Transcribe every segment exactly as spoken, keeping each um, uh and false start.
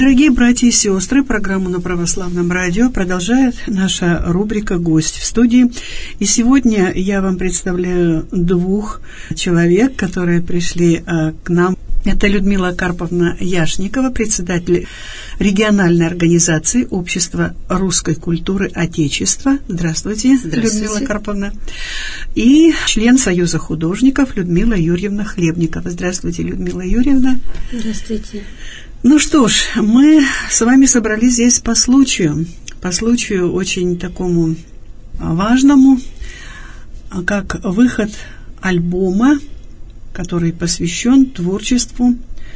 Дорогие братья и сестры, программу на Православном радио продолжает наша рубрика «Гость в студии». И сегодня я вам представляю двух человек, которые пришли а, к нам. Это Людмила Карповна Яшникова, председатель региональной организации Общества русской культуры Отечества. Здравствуйте, Здравствуйте, Людмила Карповна. И член Союза художников Людмила Юрьевна Хлебникова. Здравствуйте, Людмила Юрьевна. Здравствуйте. Ну что ж, мы с вами собрались здесь по случаю, по случаю очень такому важному, как выход альбома, который посвящен творчеству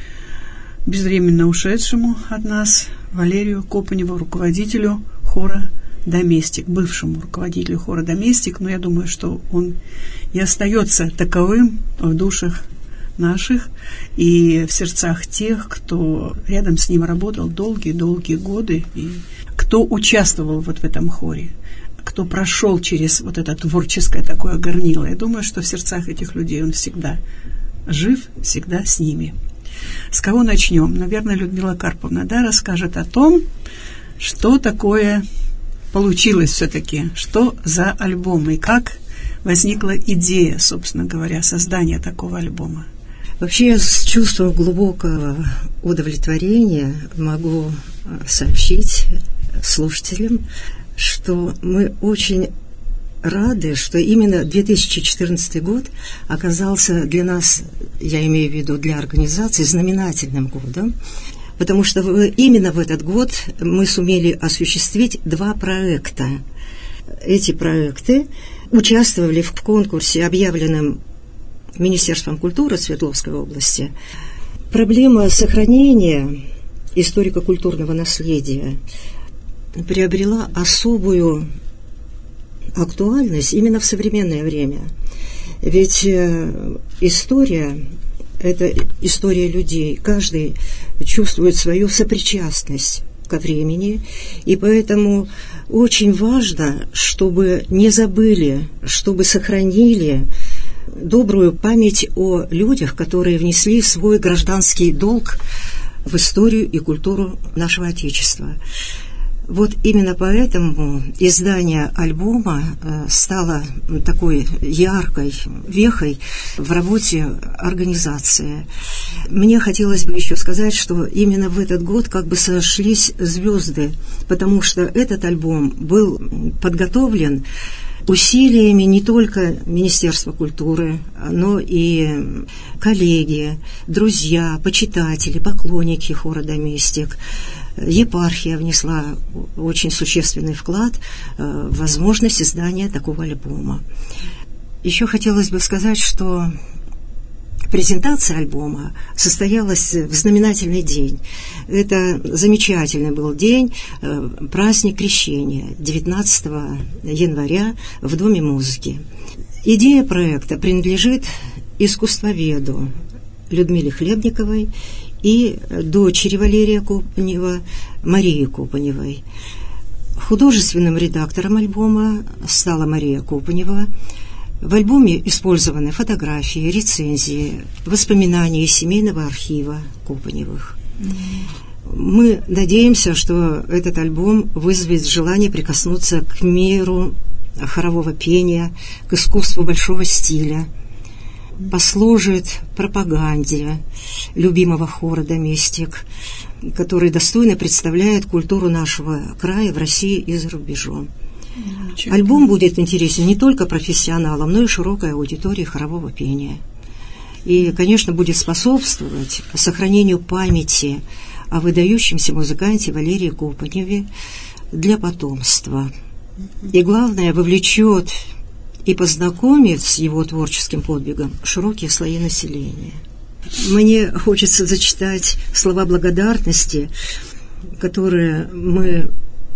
безвременно ушедшему от нас Валерию Копаневу, руководителю хора «Доместик», бывшему руководителю хора «Доместик», но я думаю, что он и остается таковым в душах наших и в сердцах тех, кто рядом с ним работал долгие-долгие годы и кто участвовал вот в этом хоре, кто прошел через вот это творческое такое горнило. Я думаю, что в сердцах этих людей он всегда жив, всегда с ними. С кого начнем? Наверное, Людмила Карповна, да, расскажет о том, что такое получилось все-таки, что за альбом и как возникла идея, собственно говоря, создания такого альбома. Вообще, я с чувством глубокого удовлетворения могу сообщить слушателям, что мы очень рады, что именно две тысячи четырнадцатый год оказался для нас, я имею в виду для организации, знаменательным годом, потому что именно в этот год мы сумели осуществить два проекта. Эти проекты участвовали в конкурсе, объявленном Министерством культуры Свердловской области. Проблема сохранения историко-культурного наследия приобрела особую актуальность именно в современное время. Ведь история – это история людей. Каждый чувствует свою сопричастность ко времени, и поэтому очень важно, чтобы не забыли, чтобы сохранили добрую память о людях, которые внесли свой гражданский долг в историю и культуру нашего Отечества. Вот именно поэтому издание альбома стало такой яркой вехой в работе организации. Мне хотелось бы еще сказать, что именно в этот год как бы сошлись звезды, потому что этот альбом был подготовлен усилиями не только Министерства культуры, но и коллеги, друзья, почитатели, поклонники хора «Доместик». Епархия внесла очень существенный вклад в возможность издания такого альбома. Еще хотелось бы сказать, что презентация альбома состоялась в знаменательный день. Это замечательный был день, праздник Крещения, девятнадцатого января в Доме музыки. Идея проекта принадлежит искусствоведу Людмиле Хлебниковой и дочери Валерия Копанева Марии Копаневой. Художественным редактором альбома стала Мария Копанева. В альбоме использованы фотографии, рецензии, воспоминания из семейного архива Копаневых. Мы надеемся, что этот альбом вызовет желание прикоснуться к миру хорового пения, к искусству большого стиля, послужит пропаганде любимого хора «Доместик», который достойно представляет культуру нашего края в России и за рубежом. Альбом будет интересен не только профессионалам, но и широкой аудитории хорового пения. И, конечно, будет способствовать сохранению памяти о выдающемся музыканте Валерии Копаневе для потомства. И, главное, вовлечет и познакомит с его творческим подвигом широкие слои населения. Мне хочется зачитать слова благодарности, которые мы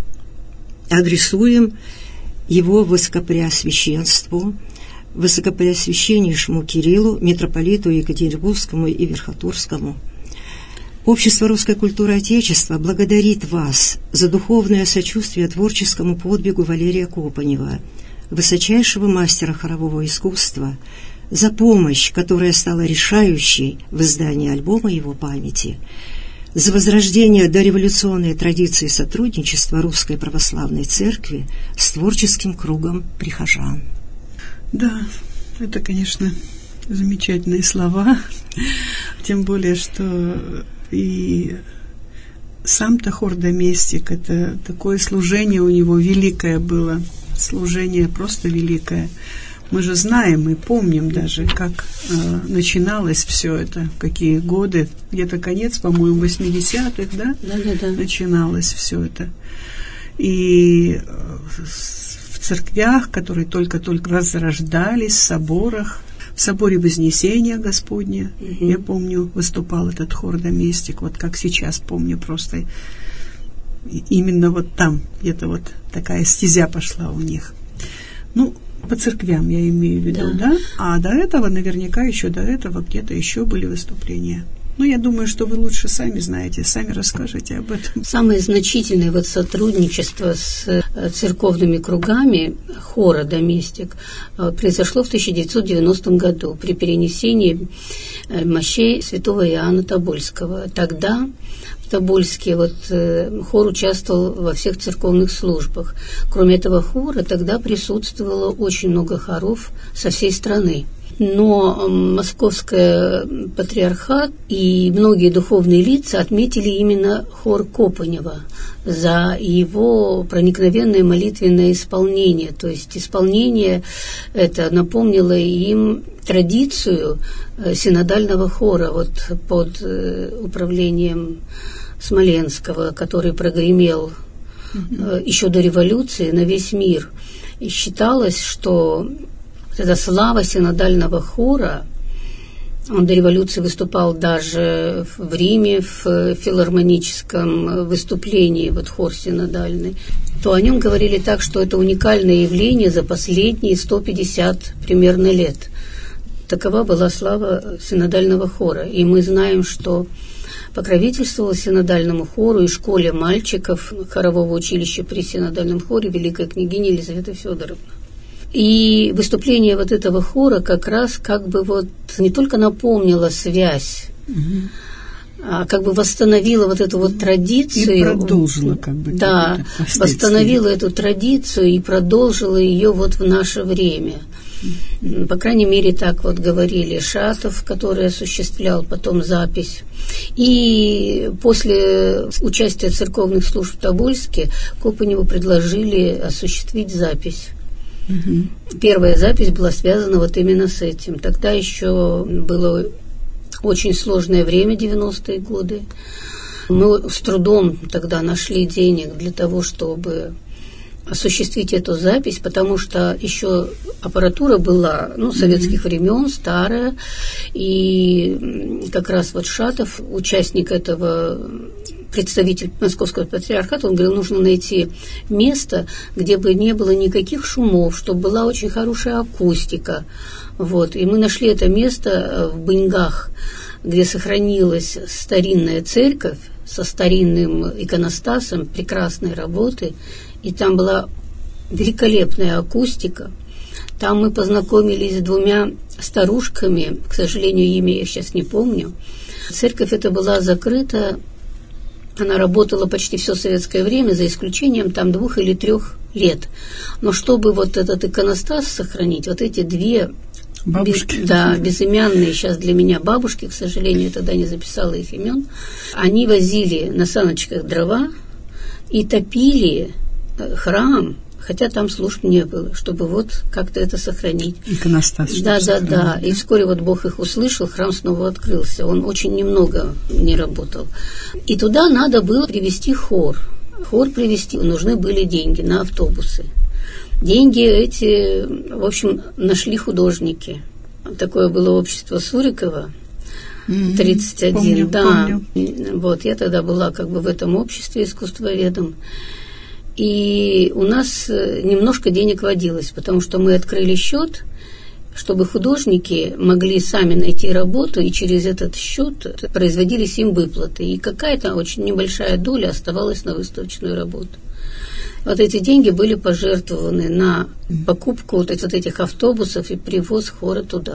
адресуем его высокопреосвященству, высокопреосвященнейшему Кириллу, митрополиту Екатеринбургскому и Верхотурскому. Общество русской культуры Отечества благодарит вас за духовное сочувствие творческому подвигу Валерия Копанева, высочайшего мастера хорового искусства, за помощь, которая стала решающей в издании альбома его памяти. за возрождение дореволюционной традиции сотрудничества Русской Православной Церкви с творческим кругом прихожан. Да, это, конечно, замечательные слова, тем более, что и сам-то хор «Доместик» — это такое служение у него великое было, служение просто великое. Мы же знаем и помним даже, как э, начиналось все это, какие годы, где-то конец, по-моему, восьмидесятых, да? Да, да, да. Начиналось все это. И в церквях, которые только-только возрождались, в соборах, в соборе Вознесения Господня, угу. Я помню, выступал этот хор «Доместик», вот как сейчас помню, просто именно вот там где-то вот такая стезя пошла у них. Ну, по церквям я имею в виду, да. да? А до этого, наверняка еще до этого где-то еще были выступления. Ну, я думаю, что вы лучше сами знаете, сами расскажете об этом. Самое значительное вот сотрудничество с церковными кругами хора «Доместик» произошло в тысяча девятьсот девяностом году при перенесении мощей святого Иоанна Тобольского. Тогда в Тобольске вот, хор участвовал во всех церковных службах. Кроме этого хора, тогда присутствовало очень много хоров со всей страны. Но Московский патриархат и многие духовные лица отметили именно хор Копанева за его проникновенное молитвенное исполнение. То есть исполнение это напомнило им традицию синодального хора вот под управлением Смоленского, который прогремел mm-hmm. еще до революции на весь мир. И считалось, что эта слава синодального хора, он до революции выступал даже в Риме в филармоническом выступлении, вот хор синодальный, то о нем говорили так, что это уникальное явление за последние сто пятьдесят примерно лет. Такова была слава синодального хора. И мы знаем, что покровительствовала синодальному хору и школе мальчиков хорового училища при синодальном хоре великая княгиня Елизавета Федоровна. И выступление вот этого хора как раз как бы вот не только напомнило связь, угу. а как бы восстановило вот эту вот традицию. И продолжила как бы. Да, восстановила эту традицию и продолжила ее вот в наше время. По крайней мере, так вот говорили Шатов, который осуществлял потом запись. И после участия церковных служб в Тобольске Копаневу предложили осуществить запись. Угу. Первая запись была связана вот именно с этим. Тогда еще было очень сложное время, девяностые годы. Мы с трудом тогда нашли денег для того, чтобы осуществить эту запись, потому что еще аппаратура была, ну, советских mm-hmm. времен, старая, и как раз вот Шатов, участник этого, представитель Московского патриархата, он говорил, нужно найти место, где бы не было никаких шумов, чтобы была очень хорошая акустика, вот, и мы нашли это место в Быньгах, где сохранилась старинная церковь со старинным иконостасом прекрасной работы. И там была великолепная акустика. Там мы познакомились с двумя старушками, к сожалению, имя я сейчас не помню. Церковь эта была закрыта, она работала почти все советское время, за исключением там двух или трех лет. Но чтобы вот этот иконостас сохранить, вот эти две бабушки, без, да, безымянные сейчас для меня бабушки, к сожалению, я тогда не записала их имен, они возили на саночках дрова и топили храм, хотя там служб не было, чтобы вот как-то это сохранить. Иконостас. Да, да, да. И вскоре вот Бог их услышал, храм снова открылся. Он очень немного не работал. И туда надо было привезти хор. Хор привезти, нужны были деньги на автобусы. Деньги эти, в общем, нашли художники. Такое было общество Сурикова. тридцать один, помню, да. Помню. Вот, я тогда была как бы в этом обществе искусствоведом. И у нас немножко денег водилось, потому что мы открыли счет, чтобы художники могли сами найти работу, и через этот счет производились им выплаты. И какая-то очень небольшая доля оставалась на выставочную работу. Вот эти деньги были пожертвованы на покупку вот этих автобусов и привоз хора туда.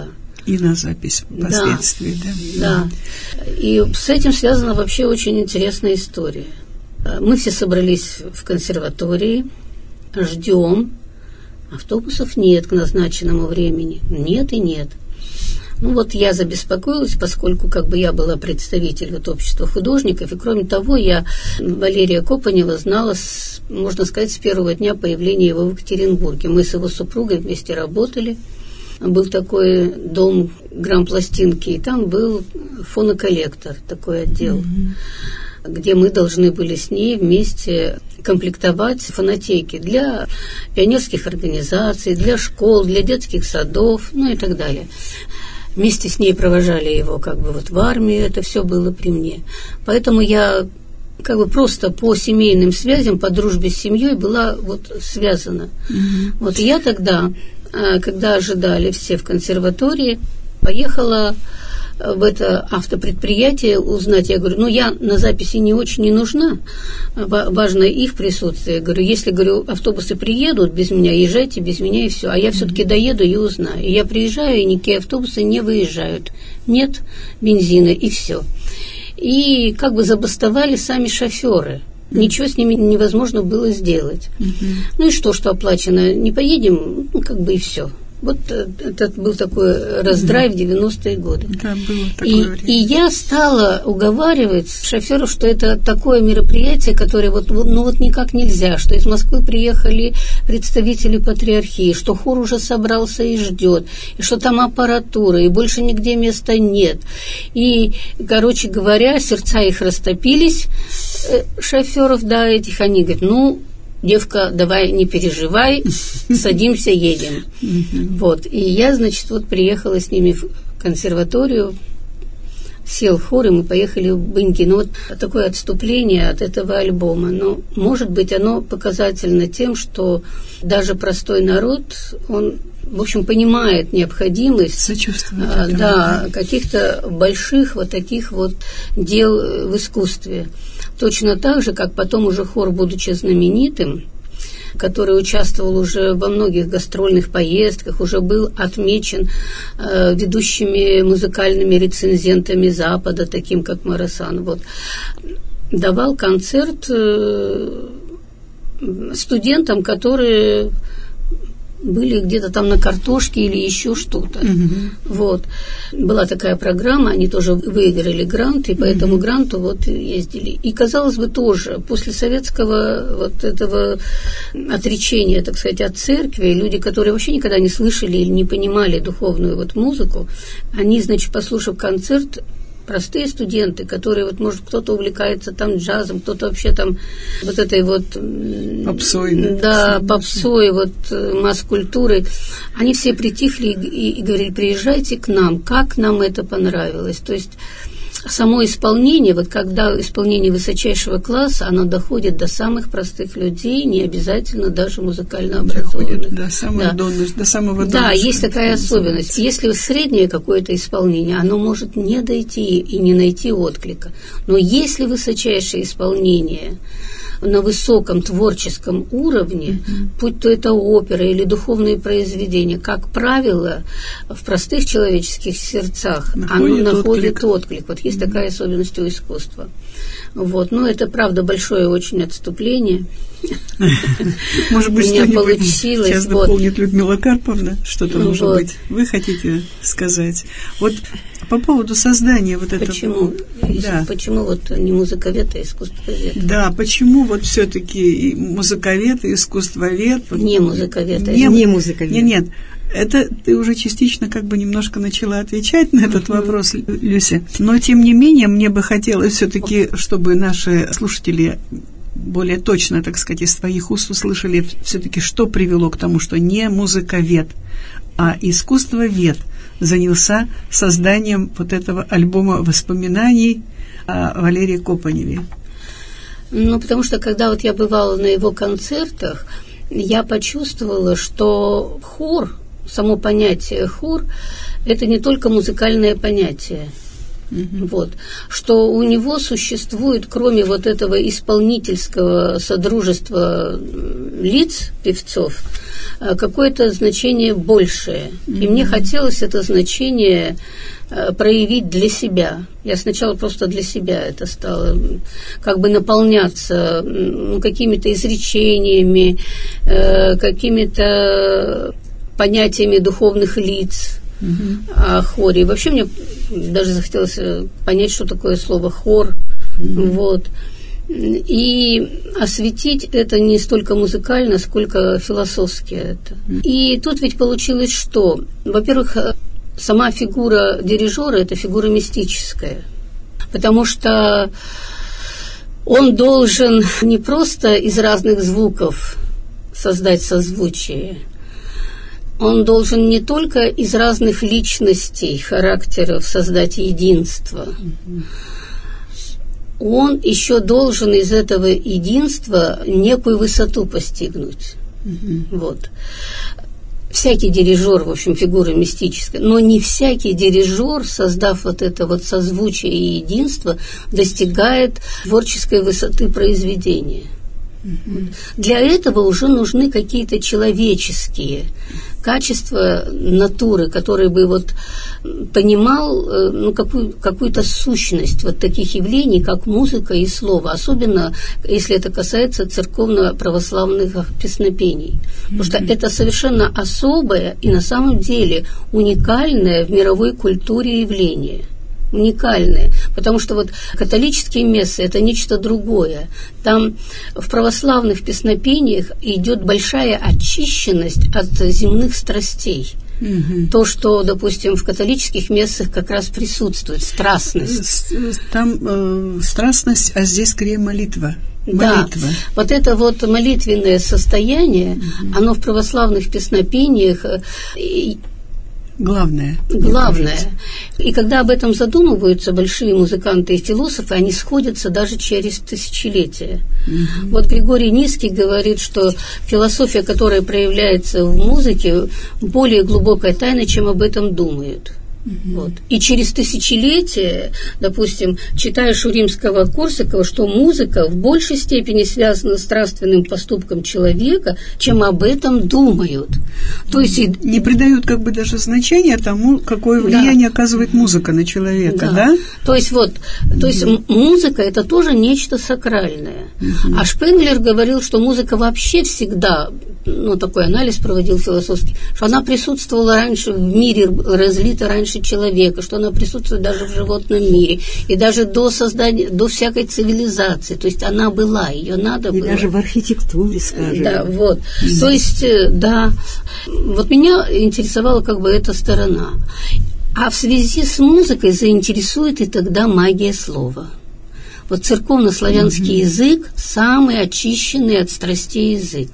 и на запись впоследствии. Да, да. да. И с этим связана вообще очень интересная история. Мы все собрались в консерватории, ждем. Автобусов нет к назначенному времени. Нет и нет. Ну вот я забеспокоилась, поскольку как бы я была представитель вот общества художников, и кроме того я Валерия Копанева знала, с, можно сказать, с первого дня появления его в Екатеринбурге. Мы с его супругой вместе работали. Был такой дом грампластинки, и там был фоноколлектор, такой отдел, mm-hmm. где мы должны были с ней вместе комплектовать фонотеки для пионерских организаций, для школ, для детских садов, ну и так далее. Вместе с ней провожали его как бы вот в армию, это все было при мне. Поэтому я как бы просто по семейным связям, по дружбе с семьей была вот связана. Mm-hmm. Вот я тогда, когда ожидали все в консерватории, поехала в это автопредприятие узнать. Я говорю, ну, я на записи не очень не нужна, важно их присутствие. Я говорю, если, говорю, автобусы приедут без меня, езжайте без меня и все. А я все-таки доеду и узнаю. И я приезжаю, и никакие автобусы не выезжают. Нет бензина, и все. И как бы забастовали сами шоферы. Ничего с ними невозможно было сделать. Uh-huh. Ну и что, что оплачено? Не поедем, ну, как бы и все. Вот это был такой раздрай в девяностые годы. Да, было такое и, время. И я стала уговаривать шоферов, что это такое мероприятие, которое вот, ну, вот никак нельзя, что из Москвы приехали представители патриархии, что хор уже собрался и ждет, и что там аппаратура, и больше нигде места нет. И, короче говоря, сердца их растопились, шоферов, да, этих, они говорят, ну, девка, давай не переживай, садимся, едем. Вот. И я, значит, вот приехала с ними в консерваторию, сел хор, и мы поехали в Быньки. Ну, вот такое отступление от этого альбома. Но, может быть, оно показательно тем, что даже простой народ, он, в общем, понимает необходимость а, да, каких-то больших вот таких вот дел в искусстве. Точно так же, как потом уже хор, будучи знаменитым, который участвовал уже во многих гастрольных поездках, уже был отмечен э, ведущими музыкальными рецензентами Запада, таким как Марасан, вот, давал концерт э, студентам, которые были где-то там на картошке или еще что-то. Mm-hmm. Вот. Была такая программа, они тоже выиграли грант, и по mm-hmm. этому гранту вот ездили. И, казалось бы, тоже после советского вот этого отречения, так сказать, от церкви, люди, которые вообще никогда не слышали или не понимали духовную вот музыку, они, значит, послушав концерт, простые студенты, которые, вот, может, кто-то увлекается там джазом, кто-то вообще там вот этой вот... Попсой. Да, попсой, вот, масс-культурой. Они все притихли и, и говорили, приезжайте к нам, как нам это понравилось. То есть само исполнение, вот когда исполнение высочайшего класса, оно доходит до самых простых людей, не обязательно даже музыкально образованных. Доходит до самого да. донышка, до самого донышка. Да, есть такая особенность. Если среднее какое-то исполнение, оно может не дойти и не найти отклика. Но если высочайшее исполнение на высоком творческом уровне, mm-hmm. будь то это опера или духовные произведения, как правило, в простых человеческих сердцах находит оно находит отклик. отклик. Вот есть mm-hmm. такая особенность у искусства. Вот. Но это, правда, большое очень отступление. Может быть, что-нибудь сейчас вот. дополнит Людмила Карповна, что-то, может вот. быть, вы хотите сказать. Вот по поводу создания вот этого... Почему? Да. Почему вот не музыковед, а искусствовед? Да, почему вот все-таки музыковед и искусствовед? Не музыковед, а не, не музыковед. Нет, нет. Это ты уже частично как бы немножко начала отвечать на этот uh-huh. вопрос, Люся. Но, тем не менее, мне бы хотелось все-таки, чтобы наши слушатели более точно, так сказать, из твоих уст услышали все-таки, что привело к тому, что не музыковед, а искусствовед занялся созданием вот этого альбома воспоминаний о Валерии Копаневе. Ну, потому что, когда вот я бывала на его концертах, я почувствовала, что хор, само понятие хор, это не только музыкальное понятие. Mm-hmm. Вот, что у него существует, кроме вот этого исполнительского содружества лиц, певцов, какое-то значение большее. Mm-hmm. И мне хотелось это значение проявить для себя. Я сначала просто для себя это стала как бы наполняться ну, какими-то изречениями, э, какими-то понятиями духовных лиц mm-hmm. о хоре. И вообще мне даже захотелось понять, что такое слово «хор». Mm-hmm. Вот. И осветить это не столько музыкально, сколько философски это. Mm-hmm. И тут ведь получилось что? Во-первых, сама фигура дирижера – это фигура мистическая, потому что он должен не просто из разных звуков создать созвучие, он должен не только из разных личностей, характеров создать единство, он еще должен из этого единства некую высоту постигнуть. Вот. Всякий дирижер, в общем, фигура мистическая, но не всякий дирижер, создав вот это вот созвучие и единство, достигает творческой высоты произведения. Mm-hmm. Для этого уже нужны какие-то человеческие качества натуры, которые бы вот понимал ну, какую, какую-то сущность вот таких явлений, как музыка и слово, особенно если это касается церковно-православных песнопений. Mm-hmm. Потому что это совершенно особое и на самом деле уникальное в мировой культуре явление. Уникальные, потому что вот католические мессы – это нечто другое. Там в православных песнопениях идет большая очищенность от земных страстей. Угу. То, что, допустим, в католических мессах как раз присутствует, страстность. Там э, страстность, а здесь скорее молитва. Да, молитва. Вот это вот молитвенное состояние, угу. оно в православных песнопениях Главное. Главное. И когда об этом задумываются большие музыканты и философы, они сходятся даже через тысячелетия. Mm-hmm. Вот Григорий Низкий говорит, что философия, которая проявляется в музыке, более глубокая тайна, чем об этом думают. Mm-hmm. Вот. И через тысячелетия, допустим, читаешь у римского Корсакова, что музыка в большей степени связана с нравственным поступком человека, чем об этом думают. То есть и... не придают как бы даже значения тому, какое влияние да. оказывает музыка на человека, да? да? То есть вот, то есть mm-hmm. музыка – это тоже нечто сакральное. Mm-hmm. А Шпенглер говорил, что музыка вообще всегда, ну такой анализ проводил философский, что она присутствовала раньше в мире, разлита раньше человека, что она присутствует даже в животном мире, и даже до создания, до всякой цивилизации, то есть она была, ее надо и было. И даже в архитектуре, скажем. Да, вот. Mm-hmm. То есть, да, вот меня интересовала как бы эта сторона. А в связи с музыкой заинтересует и тогда магия слова. Вот церковнославянский mm-hmm. язык – самый очищенный от страстей язык.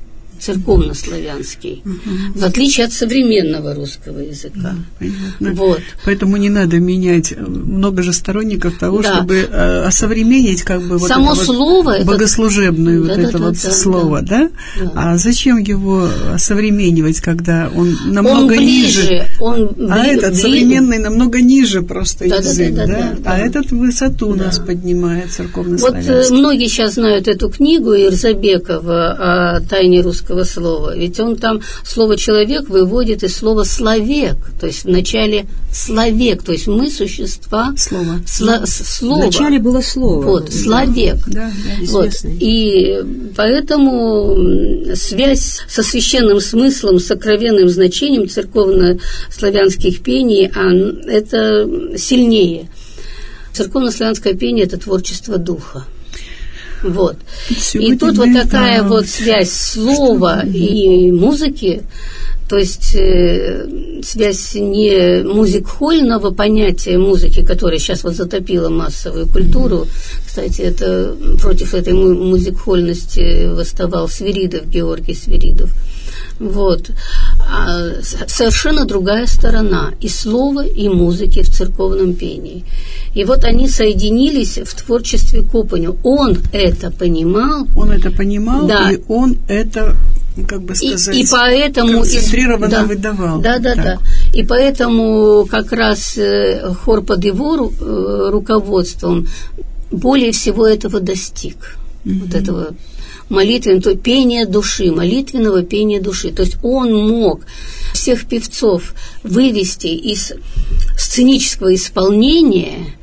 Церковнославянский, uh-huh. в отличие от современного русского языка. Uh-huh. Вот. Поэтому не надо менять, много же сторонников того, да. чтобы э, осовременить как бы вот само это слово, вот богослужебное это... вот да, это да, вот да, слово, да? да? А зачем его осовременивать, когда он намного он ближе, ниже, он а бли... этот бли... современный намного ниже просто да, язык, да, да, да, да? да, да. А этот высоту да. нас поднимает церковнославянский. Вот э, многие сейчас знают эту книгу Ирзабекова о тайне русского слова, ведь он там слово «человек» выводит из слова «словек», то есть вначале «словек», то есть мы существа слово. Сло, слово. Вначале было слово. Вот, «словек». Да, да, вот. И поэтому связь со священным смыслом, сокровенным значением церковно-славянских пений, это сильнее. Церковно-славянское пение – это творчество духа. Вот. И тут вот такая да. вот связь слова и музыки, то есть э, связь не музик-хольного понятия музыки, которое сейчас вот затопило массовую культуру. Кстати, это против этой музик-хольности восставал Свиридов, Георгий Свиридов. Вот. А совершенно другая сторона и слова, и музыки в церковном пении. И вот они соединились в творчестве Копаню. Он это понимал. Он это понимал, да. и он это, как бы сказать, и, и поэтому, концентрированно да, выдавал. Да, да, так. да. И поэтому как раз хор под его руководством более всего этого достиг. mm-hmm. вот этого молитвенного, то пения души, молитвенного пения души. То есть он мог всех певцов вывести из сценического исполнения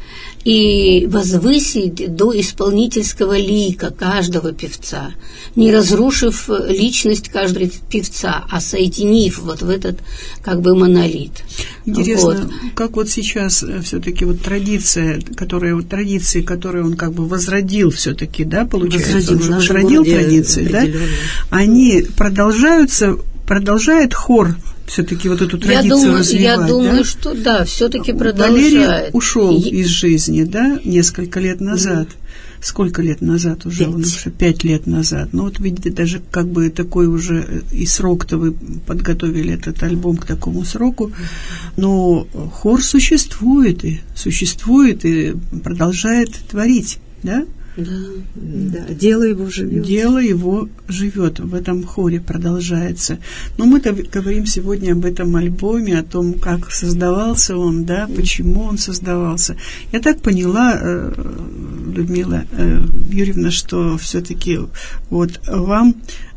и возвысить до исполнительского лика каждого певца, не разрушив личность каждого певца, а соединив вот в этот как бы монолит. Интересно, вот. Как вот сейчас все-таки вот традиция, которая вот традиции, которые он как бы возродил все-таки, да, получается, возродил, он возродил традиции, да, они продолжаются, продолжает хор все-таки вот эту традицию я думаю, развивать, я думаю, да? что да, все-таки продолжает. Валерий ушел и... из жизни, да, несколько лет назад. Mm. Сколько лет назад уже? Пять. Он уже пять лет назад. Ну вот видите, даже как бы такой уже и срок-то вы подготовили этот альбом к такому сроку, но хор существует и существует и продолжает творить, да? Да, да, дело его живет. Дело его живет, в этом хоре продолжается. Но мы-то говорим сегодня об этом альбоме, о том, как создавался он, да, почему он создавался. Я так поняла, Людмила Юрьевна, что все-таки вот вам,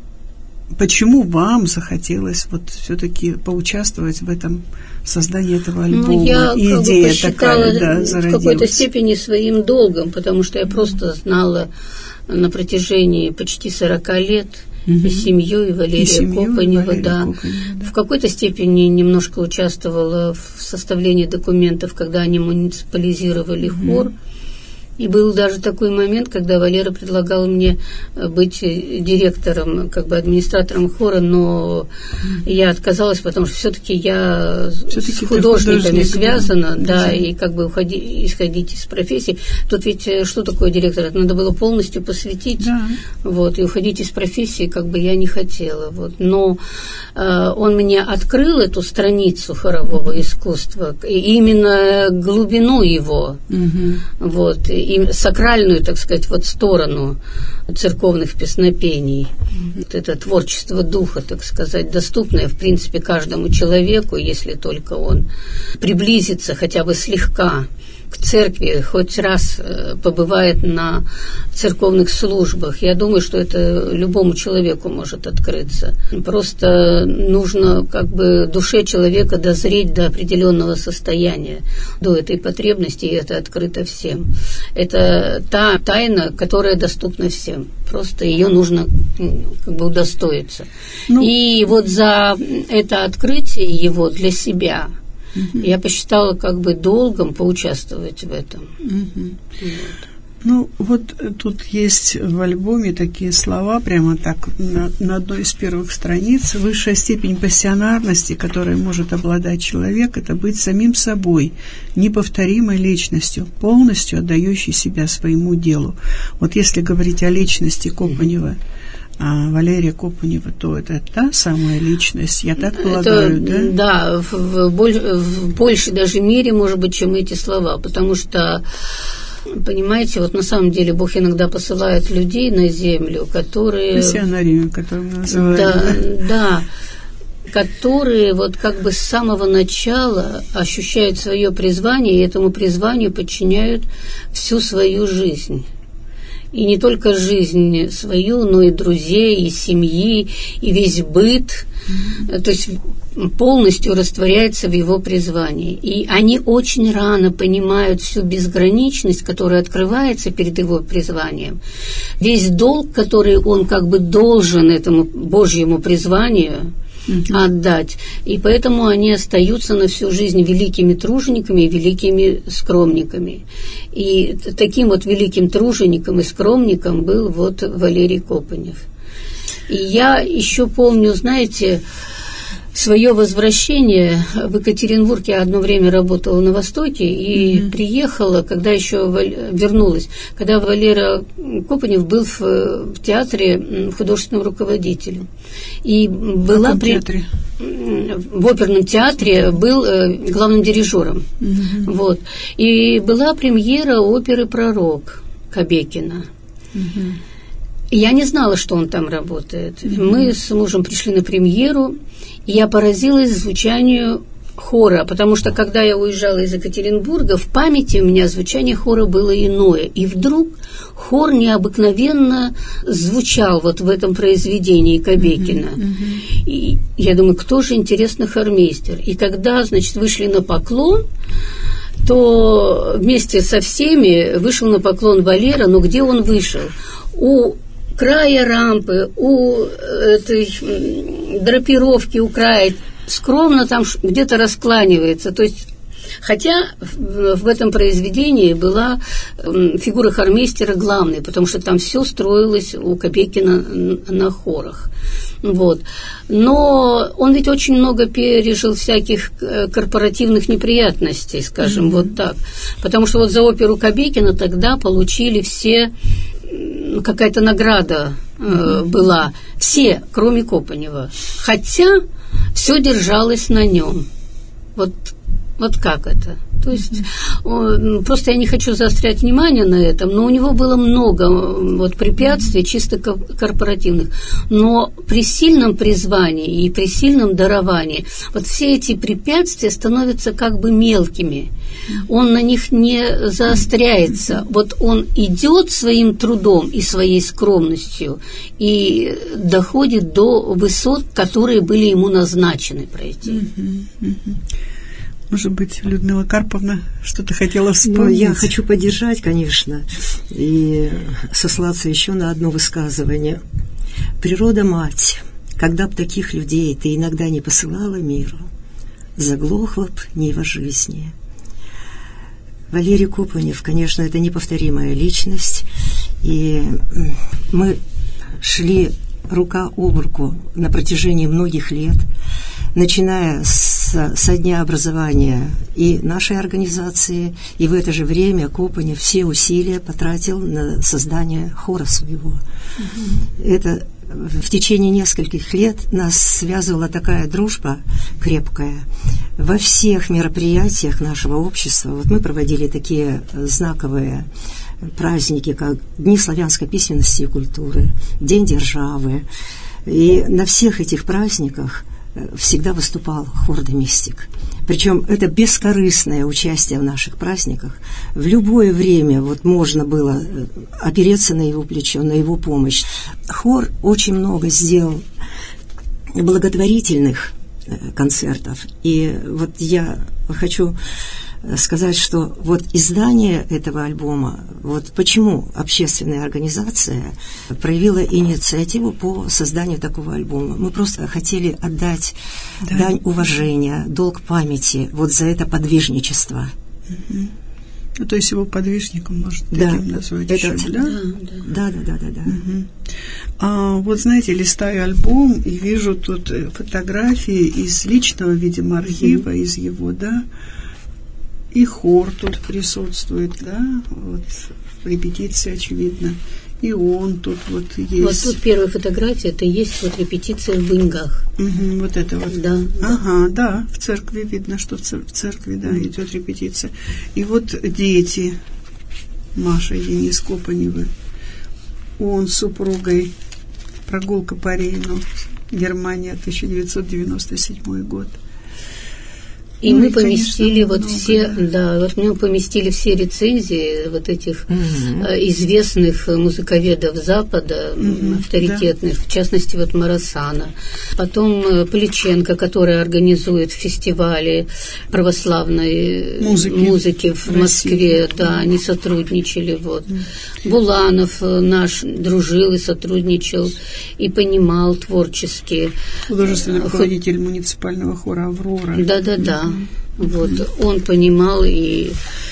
почему вам захотелось вот все-таки поучаствовать в этом создании этого альбома? Ну, я и как идея бы посчитала такая, да, зародилась. В какой-то степени своим долгом, потому что я просто знала на протяжении почти сорока лет угу. и семью, и Валерия и семью, Копанева, Валерия да. Копанева, да. В какой-то степени немножко участвовала в составлении документов, когда они муниципализировали угу. хор. И был даже такой момент, когда Валера предлагал мне быть директором, как бы администратором хора, но я отказалась, потому что все-таки я все-таки с художниками связана, да, да, и как бы уходи, исходить из профессии. Тут ведь что такое директор? Это надо было полностью посвятить, да. вот, и уходить из профессии как бы я не хотела. Вот. Но э, он мне открыл эту страницу хорового искусства, и именно глубину его, угу. вот, и сакральную, так сказать, вот сторону церковных песнопений. Mm-hmm. Вот это творчество духа, так сказать, доступное, в принципе, каждому человеку, если только он приблизится хотя бы слегка к церкви, хоть раз побывает на церковных службах. Я думаю, что это любому человеку может открыться. Просто нужно как бы душе человека дозреть до определенного состояния, до этой потребности, и это открыто всем. Это та тайна, которая доступна всем. Просто ее нужно как бы удостоиться. Ну, и вот за это открытие его для себя Uh-huh. я посчитала как бы долгом поучаствовать в этом. Uh-huh. Вот. Ну, вот тут есть в альбоме такие слова, прямо так, на, на одной из первых страниц. Высшая степень пассионарности, которой может обладать человек, это быть самим собой, неповторимой личностью, полностью отдающей себя своему делу. Вот если говорить о личности Копанева, а Валерия Копанева, то это та самая личность, я так полагаю, это, да? Да, в, в, боль, в большей даже мере, может быть, чем эти слова, потому что, понимаете, вот на самом деле Бог иногда посылает людей на землю, которые... Миссионариями, которые мы называем. Да, да, да, которые вот как бы с самого начала ощущают свое призвание, и этому призванию подчиняют всю свою жизнь. И не только жизнь свою, но и друзей, и семьи, и весь быт. Mm-hmm. То есть полностью растворяется в его призвании. И они очень рано понимают всю безграничность, которая открывается перед его призванием. Весь долг, который он как бы должен этому Божьему призванию Uh-huh. отдать. И поэтому они остаются на всю жизнь великими тружениками и великими скромниками. И таким вот великим тружеником и скромником был вот Валерий Копанев. И я еще помню, знаете, свое возвращение в Екатеринбург. Я одно время работала на Востоке и mm-hmm. приехала, когда еще вернулась, когда Валера Копанев был в, в театре художественным руководителем. И была при... театре? В оперном театре был э, главным дирижером. Mm-hmm. Вот. И была премьера оперы «Пророк» Кобекина. Mm-hmm. Я не знала, что он там работает. Mm-hmm. Мы с мужем пришли на премьеру, и я поразилась звучанию хора, потому что когда я уезжала из Екатеринбурга, в памяти у меня звучание хора было иное. И вдруг хор необыкновенно звучал вот в этом произведении Кобекина. Uh-huh, uh-huh. И я думаю, кто же, интересно, хормейстер? И когда, значит, вышли на поклон, то вместе со всеми вышел на поклон Валера, но где он вышел? У края рампы, у этой драпировки, у края, скромно там где-то раскланивается. То есть, хотя в этом произведении была фигура хормейстера главной, потому что там все строилось у Кобекина на хорах. Вот. Но он ведь очень много пережил всяких корпоративных неприятностей, скажем, mm-hmm. вот так. Потому что вот за оперу Кобекина тогда получили все, какая-то награда mm-hmm. была, все, кроме Копанева. Хотя все держалось на нем. Вот, вот как это? То есть, mm-hmm. просто я не хочу заострять внимание на этом, но у него было много вот, препятствий чисто корпоративных. Но при сильном призвании и при сильном даровании вот все эти препятствия становятся как бы мелкими. Он на них не заостряется. Вот он идет своим трудом и своей скромностью и доходит до высот, которые были ему назначены пройти. Mm-hmm. Mm-hmm. Может быть, Людмила Карповна что-то хотела вспомнить? Ну, я хочу поддержать, конечно, и сослаться еще на одно высказывание. Природа-мать, когда б таких людей ты иногда не посылала миру, заглохла б Нива жизни. Валерий Копанев, конечно, это неповторимая личность, и мы шли рука об руку на протяжении многих лет, начиная с, со дня образования и нашей организации, и в это же время Копанев все усилия потратил на создание хора своего. Mm-hmm. Это в течение нескольких лет нас связывала такая дружба крепкая. Во всех мероприятиях нашего общества, вот мы проводили такие знаковые праздники, как Дни славянской письменности и культуры, День державы, и на всех этих праздниках всегда выступал хор «Доместик». Причем это бескорыстное участие в наших праздниках. В любое время вот можно было опереться на его плечо, на его помощь. Хор очень много сделал благотворительных концертов. И вот я хочу сказать, что вот издание этого альбома, вот почему общественная организация проявила инициативу по созданию такого альбома. Мы просто хотели отдать да. дань уважения, долг памяти вот за это подвижничество. Угу. Ну, то есть его подвижником можно да. таким назвать это, еще, да? Да, да, да, да, да. Угу. А вот знаете, листаю альбом и вижу тут фотографии из личного, видимо, архива, угу. из его, да. И хор тут присутствует, да, вот репетиция, очевидно. И он тут вот есть. Вот тут первая фотография, это есть вот репетиция в Быньгах. Угу, вот это вот. Да. Ага, да, в церкви видно, что в церкви, да, mm. идет репетиция. И вот дети, Маша и Денис Копаневы, он с супругой, прогулка по Рейну, Германия, тысяча девятьсот девяносто седьмой год. И ну, мы и, поместили конечно, вот много, все, да. да, вот мы поместили все рецензии вот этих угу. известных музыковедов Запада, угу, авторитетных, да. в частности вот Марасана. Потом Поличенко, который организует фестивали православной музыки, музыки в, в Москве, да, да, они сотрудничали. Вот. Угу. Буланов наш дружил и сотрудничал, и понимал творчески. Художественный руководитель муниципального хора «Аврора». Да-да-да. Вот, он понимал и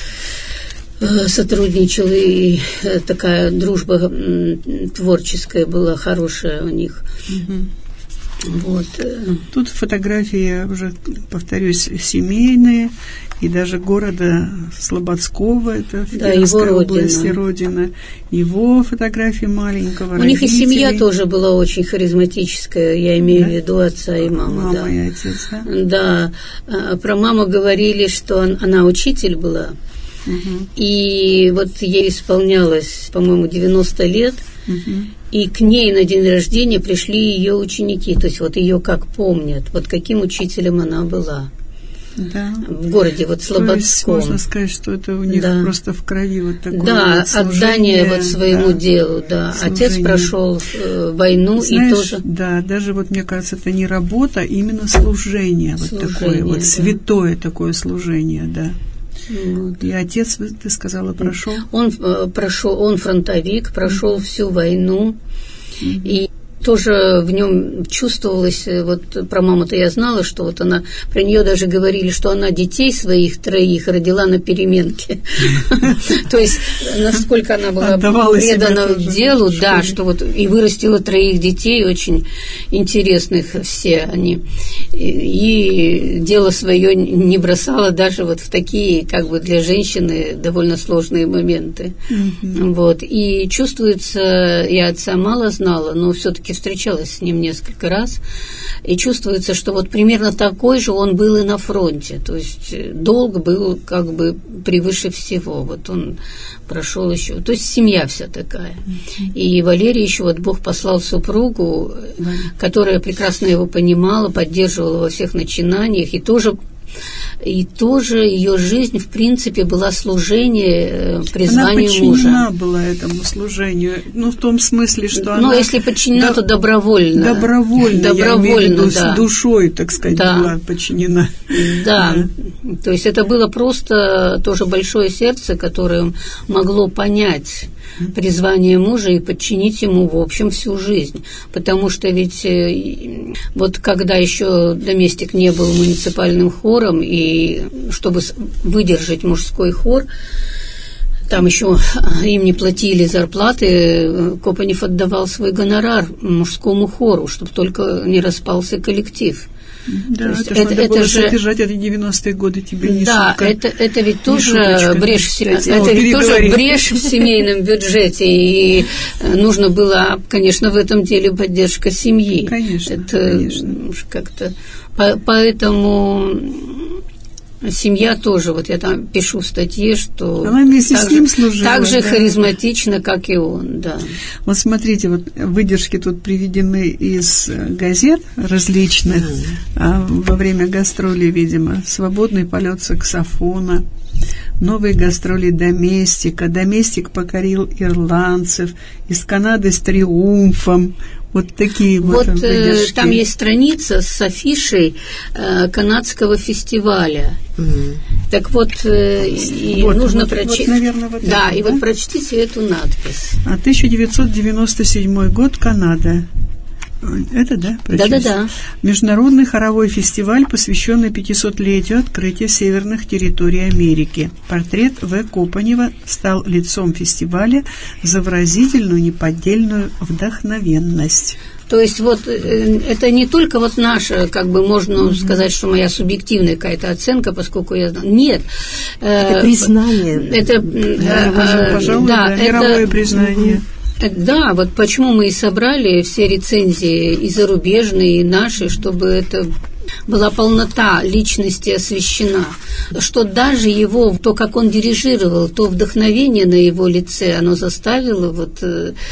э, сотрудничал, и э, такая дружба э, творческая была хорошая у них. Угу. Вот. Тут фотографии, уже повторюсь, семейные, и даже города Слободского, это в да, Кировской его области, родина. Его фотографии маленького, У родителей. них и семья тоже была очень харизматическая, я имею да? в виду отца и маму. Мама да. и отец, да? Да, а, про маму говорили, что он, она учитель была, угу. и вот ей исполнялось, по-моему, девяносто лет, угу. и к ней на день рождения пришли ее ученики, то есть вот ее как помнят, вот каким учителем она была. Да. в городе вот Слободском. Можно сказать, что это у них да. просто в крови вот такое да, вот отдание вот своему да, делу, да. Служение. Отец прошел э, войну. Знаешь, и тоже... Да, даже вот мне кажется, это не работа, а именно служение, вот служение, такое вот да. святое такое служение, да. Вот. И отец, ты сказала, прошел? Он прошел, он фронтовик, прошел mm-hmm. всю войну, mm-hmm. и тоже в нем чувствовалось, вот про маму-то я знала, что вот она, про нее даже говорили, что она детей своих троих родила на переменке. То есть, насколько она была предана делу, да, что вот и вырастила троих детей, очень интересных все они, и дело свое не бросала даже вот в такие, как бы для женщины, довольно сложные моменты. Вот, и чувствуется, я отца мало знала, но все-таки встречалась с ним несколько раз, и чувствуется, что вот примерно такой же он был и на фронте, то есть долг был как бы превыше всего, вот он прошел еще, то есть семья вся такая. И Валерий еще вот Бог послал супругу, которая прекрасно его понимала, поддерживала во всех начинаниях, и тоже И тоже ее жизнь, в принципе, была служение призванию мужа. Она подчинена была этому служению, ну, в том смысле, что Но она... Но если подчинена, до... то добровольно. Добровольно, добровольно я имею в виду, да. с душой, так сказать, да. была подчинена. Да. да, то есть это было просто тоже большое сердце, которое могло понять призвание мужа и подчинить ему, в общем, всю жизнь. Потому что ведь вот когда еще Доместик не был муниципальным хором, и чтобы выдержать мужской хор, там еще им не платили зарплаты, Копанев отдавал свой гонорар мужскому хору, чтобы только не распался коллектив. Да, это, это, это было же содержать эти девяностые годы тебе не да, шутка. это, это ведь тоже брешь, в, это это ведь тоже брешь в семейном бюджете, и нужно было, конечно, в этом деле поддержка семьи. Конечно, это конечно. Как-то, поэтому семья тоже, вот я там пишу в статье, что она вместе так с ним же, служила, так же да. харизматична, как и он, да. Вот смотрите, вот выдержки тут приведены из газет различных mm. а, во время гастролей, видимо, «Свободный полет саксофона», новые гастроли Доместика, Доместик покорил ирландцев, из Канады с триумфом. Вот такие вот, вот выдержки. Там есть страница с афишей э, канадского фестиваля. Mm. Так вот, э, и вот, нужно вот, прочесть. Вот, наверное, вот да, это, и да? вот прочтите эту надпись. А тысяча девятьсот девяносто седьмой год, Канада. Это, да? Да-да-да. Международный хоровой фестиваль, посвященный пятисотлетию открытия северных территорий Америки. Портрет В. Копанева стал лицом фестиваля за выразительную, неподдельную вдохновенность. То есть вот это не только вот наша, как бы можно mm-hmm. сказать, что моя субъективная какая-то оценка, поскольку я знаю. Нет. Это э, признание. Это, да, э, пожалуй, да, да, мировое это, признание. Да, вот почему мы и собрали все рецензии и зарубежные, и наши, чтобы это была полнота личности освещена, что даже его, то, как он дирижировал, то вдохновение на его лице, оно заставило вот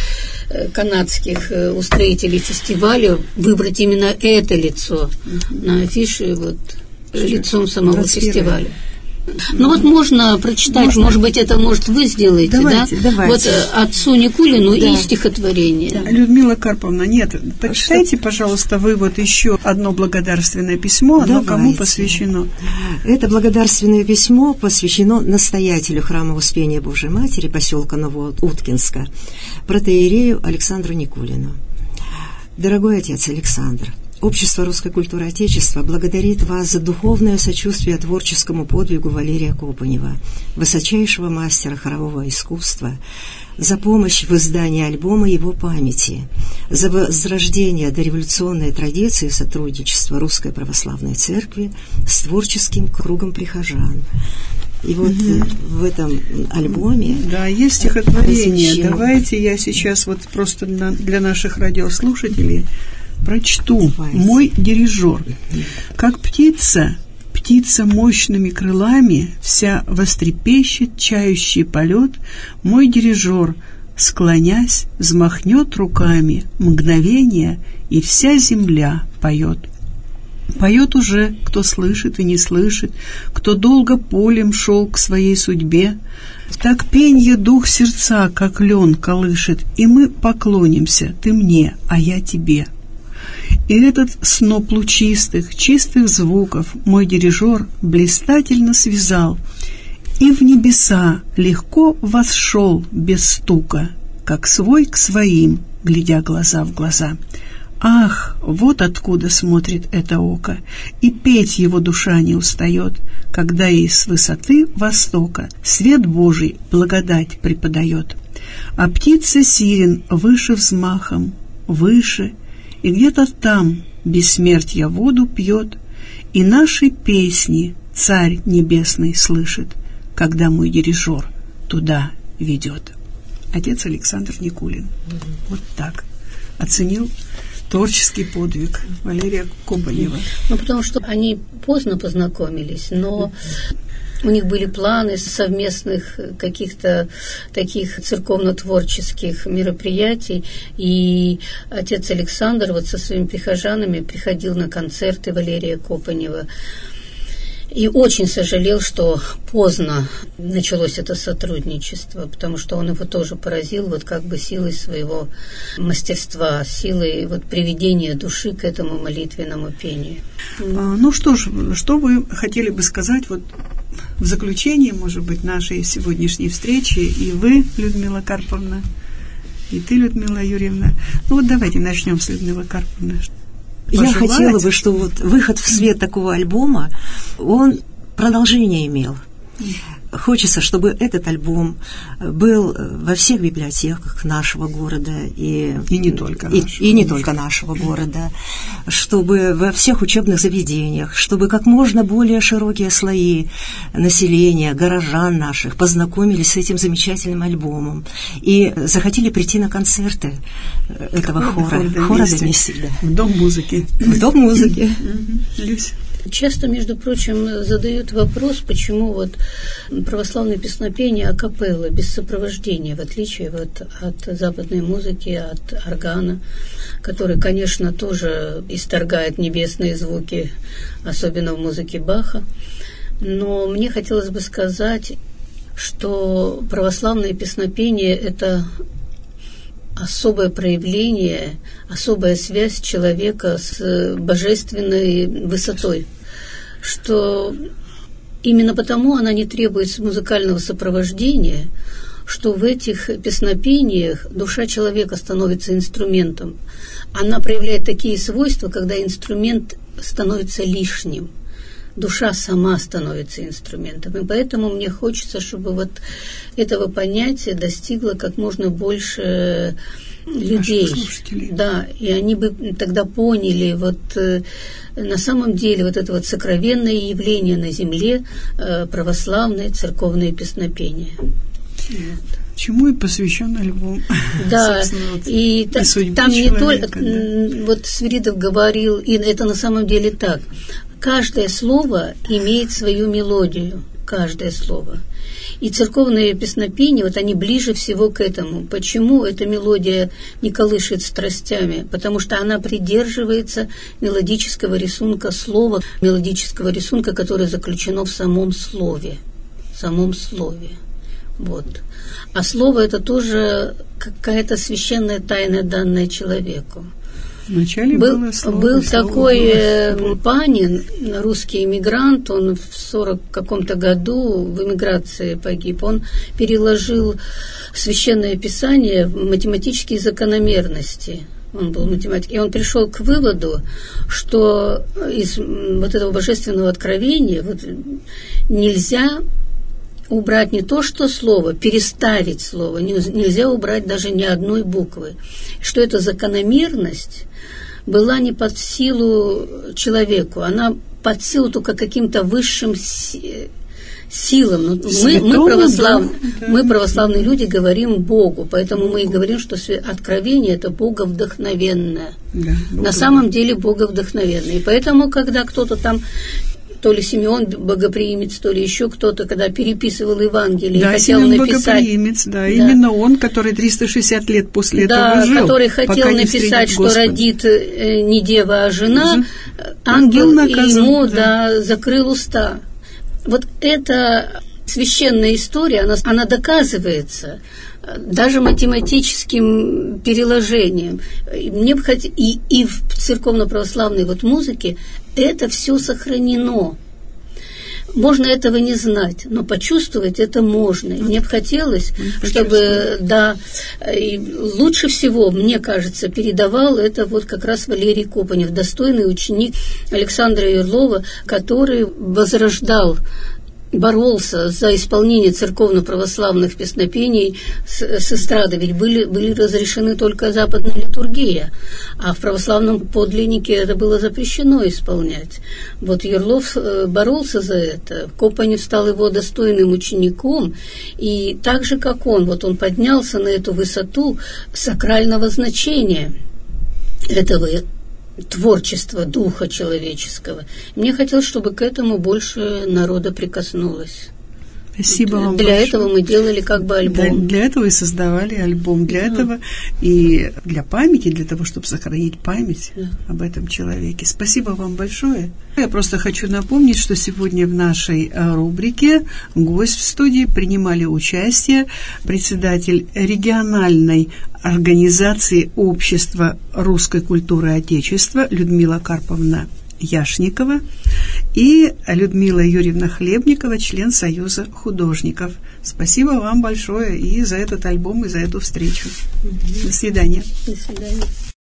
канадских устроителей фестиваля выбрать именно это лицо на афише вот лицом самого фестиваля. Ну вот можно прочитать, можно? Может быть, это, может, вы сделаете, давайте, да? Давайте. Вот отцу Никулину да. и стихотворение. Да. Людмила Карповна, нет, почитайте, что? Пожалуйста, вы вот еще одно благодарственное письмо, оно давайте. Кому посвящено? Это благодарственное письмо посвящено настоятелю храма Успения Божией Матери поселка Новоуткинска, протоиерею Александру Никулину. Дорогой отец Александр, Общество русской культуры Отечества благодарит вас за духовное сочувствие творческому подвигу Валерия Копанева, высочайшего мастера хорового искусства, за помощь в издании альбома его памяти, за возрождение дореволюционной традиции сотрудничества Русской Православной Церкви с творческим кругом прихожан. И вот угу. в этом альбоме... Да, есть стихотворение. Посвящено... Давайте я сейчас вот просто для, для наших радиослушателей прочту. Давайте. Мой дирижер. Как птица, птица мощными крылами, вся вострепещет чающий полет, мой дирижер, склонясь, взмахнет руками, мгновение, и вся земля поет. Поет уже, кто слышит и не слышит, кто долго полем шел к своей судьбе. Так пенье дух сердца, как лен, колышет, и мы поклонимся, ты мне, а я тебе. И этот сноп лучистых, чистых звуков мой дирижер блистательно связал, и в небеса легко восшел без стука, как свой к своим, глядя глаза в глаза. Ах, вот откуда смотрит это око, и петь его душа не устает, когда ей с высоты востока свет Божий благодать преподает. А птица сирен выше взмахом, выше, и где-то там бессмертья воду пьет, и наши песни Царь Небесный слышит, когда мой дирижер туда ведет. Отец Александр Никулин. Mm-hmm. Вот так оценил творческий подвиг Валерия Копанева. Ну, потому что они поздно познакомились, но у них были планы совместных каких-то таких церковно-творческих мероприятий, и отец Александр вот со своими прихожанами приходил на концерты Валерия Копанева. И очень сожалел, что поздно началось это сотрудничество, потому что он его тоже поразил вот как бы силой своего мастерства, силой вот приведения души к этому молитвенному пению. А, ну что ж, что вы хотели бы сказать вот в заключении, может быть, нашей сегодняшней встречи, и вы, Людмила Карповна, и ты, Людмила Юрьевна. Ну вот давайте начнем с Людмилы Карповны. Я хотела бы, что вот выход в свет такого альбома, он продолжение имел. Хочется, чтобы этот альбом был во всех библиотеках нашего города и, и не только и, нашего, и не только нашего города, чтобы во всех учебных заведениях, чтобы как можно более широкие слои населения, горожан наших познакомились с этим замечательным альбомом и захотели прийти на концерты этого хора, хора Донеси, да. В Дом музыки. В Дом музыки. Люся. Часто, между прочим, задают вопрос, почему вот православное песнопение акапелла, без сопровождения, в отличие вот от западной музыки, от органа, который, конечно, тоже исторгает небесные звуки, особенно в музыке Баха. Но мне хотелось бы сказать, что православное песнопение – это особое проявление, особая связь человека с божественной высотой, что именно потому она не требует музыкального сопровождения, что в этих песнопениях душа человека становится инструментом. Она проявляет такие свойства, когда инструмент становится лишним. Душа сама становится инструментом. И поэтому мне хочется, чтобы вот этого понятия достигло как можно больше людей. Да, и они бы тогда поняли вот э, на самом деле вот это вот сокровенное явление на земле, э, православное церковное песнопение. Вот. Чему и посвящен альбом. Да, вот, и, и та, там не только, да. Вот Свиридов говорил, и это на самом деле так, каждое слово имеет свою мелодию, каждое слово. И церковные песнопения, вот они ближе всего к этому. Почему эта мелодия не колышет страстями? Потому что она придерживается мелодического рисунка слова, мелодического рисунка, которое заключено в самом слове. В самом слове. Вот. А слово – это тоже какая-то священная тайна, данная человеку. Вначале был, было слово, был слово такой было. Панин, русский эмигрант, он в сорок каком-то году в эмиграции погиб. Он переложил священное писание в математические закономерности. Он был математик. И он пришел к выводу, что из вот этого божественного откровения вот, нельзя убрать не то, что слово, переставить слово, нельзя убрать даже ни одной буквы. Что эта закономерность была не под силу человеку, она под силу только каким-то высшим силам. Мы, мы, православ... да. мы, православные люди, говорим Богу, поэтому мы и говорим, что откровение – это боговдохновенное. Да, на самом деле боговдохновенное. И поэтому, когда кто-то там, то ли Симеон Богоприимец, то ли еще кто-то, когда переписывал Евангелие, да, хотел Симеон написать... Богоприимец, да, да, именно он, который триста шестьдесят лет после да, этого жил. Который хотел написать, что родит не дева, а жена, угу. ангел наказан, ему да. Да, закрыл уста. Вот эта священная история, она, она доказывается даже математическим переложением. Мне бы хот... и, и в церковно-православной вот музыке это все сохранено. Можно этого не знать, но почувствовать это можно. И мне бы хотелось, чтобы, да, и лучше всего, мне кажется, передавал это вот как раз Валерий Копанев, достойный ученик Александра Юрлова, который возрождал, боролся за исполнение церковно-православных песнопений с, с эстрады, ведь были, были разрешены только западная литургия, а в православном подлиннике это было запрещено исполнять. Вот Юрлов боролся за это, Копанев стал его достойным учеником, и так же, как он, вот он поднялся на эту высоту сакрального значения этого творчества духа человеческого. Мне хотелось, чтобы к этому больше народа прикоснулось. Спасибо вам Для большое. этого мы делали как бы альбом. Для, для этого и создавали альбом. Для mm. этого и для памяти, для того, чтобы сохранить память yeah. об этом человеке. Спасибо вам большое. Я просто хочу напомнить, что сегодня в нашей рубрике гость в студии принимали участие председатель региональной организации Общества русской культуры Отечества Людмила Карповна Яшникова и Людмила Юрьевна Хлебникова, член Союза художников. Спасибо вам большое и за этот альбом, и за эту встречу. Mm-hmm. До свидания. До свидания.